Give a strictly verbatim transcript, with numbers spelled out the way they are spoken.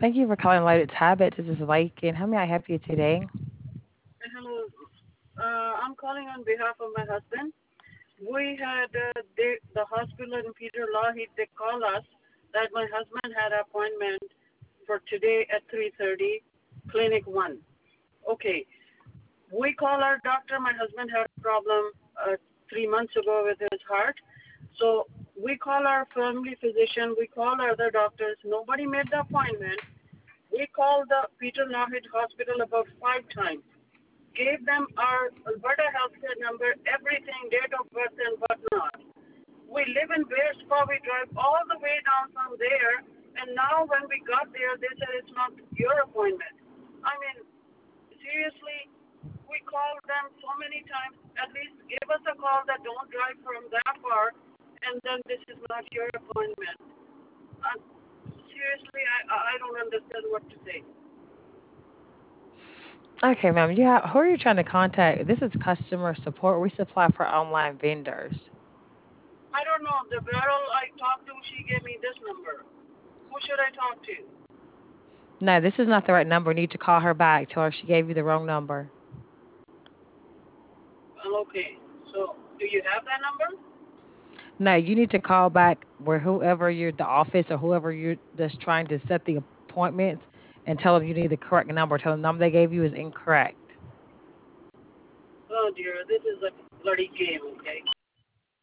Thank you for calling Loaded Habits. This is Lake, and how may I help you today? Hello. Uh, I'm calling on behalf of my husband. We had uh, they, the hospital in Peter Lougheed. They call us that my husband had an appointment for today at three thirty, Clinic One. Okay. We call our doctor. My husband had a problem uh, three months ago with his heart. So we call our family physician. We call other doctors. Nobody made the appointment. We called the Peter Lougheed Hospital about five times. Gave them our Alberta healthcare number, everything, date of birth and whatnot. We live in Bears Paw. We drive all the way down from there, and now when we got there, they said it's not your appointment. I mean, seriously, we called them so many times. At least give us a call that don't drive from that far, and then this is not your appointment. Uh, seriously, I I don't understand what to say. Okay, ma'am. Yeah, who are you trying to contact? This is customer support. We supply for online vendors. I don't know. The girl I talked to, she gave me this number. Who should I talk to? No, this is not the right number. You need to call her back. Tell her she gave you the wrong number. Well, okay. So, do you have that number? No, you need to call back where whoever you're the office or whoever you're that's trying to set the appointments and tell them you need the correct number. Tell them the number they gave you is incorrect. Oh dear, this is a bloody game, okay?